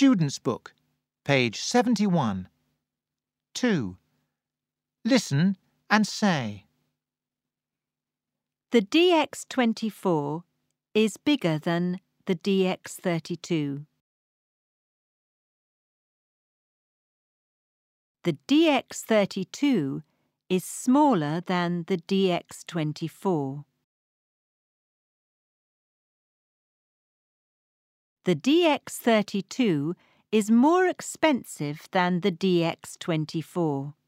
Student's Book, page 71. 2. Listen and say. The DX24 is bigger than the DX32. The DX32 is smaller than the DX24. The DX32 is more expensive than the DX24.